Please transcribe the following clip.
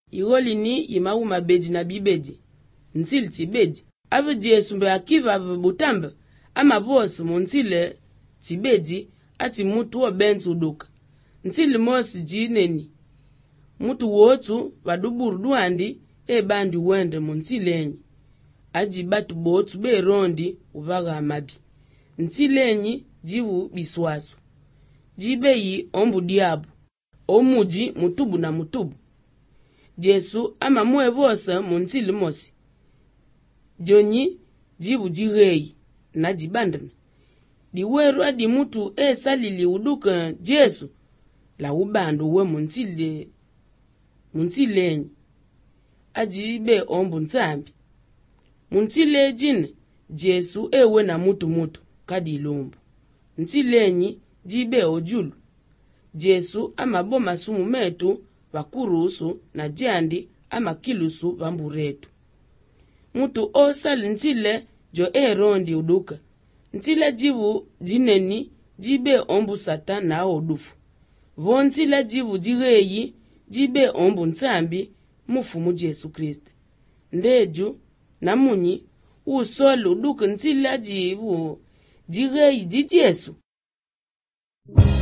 Igoli ni imauma bedi na bibedi. Ntili tibedi. Ave Jesu mbe akiva ave butamba. Ama bosu muntile tibedi ati mutu wa benzu uduka. Ntili mosi jineni. Mutu wotu waduburu duandi bandi wende muntilenyi. Aji batu botu be rondi uvaga amabi. Ntilenyi jivu biswasu. Jibeyi ombu diabu. Omuji mutubu na mutubu. Jesu ama mwe bosa muntili mosi. Jonyi jivu jirei na jibandana. Diweru adi mutu salili uduka Jesu. La ubandu we muntilenyi. Ajibe ombu ntambi. Muntile jine Jesu ewe na mutu kadi ilombu. Ntilenyi jibe ojulu. Jesu ama boma sumu metu wakurusu na jandi ama kilusu wamburetu. Mutu osali ntile jo rondi uduka. Ntile jivu jineni jibe ombu Satan na odufu. Ntile jivu jireyi jibe ombu ntambi mufumu Jesu Kristo. Ndeju na munyi usolu uduka ntile jivu jireyi di Jesu.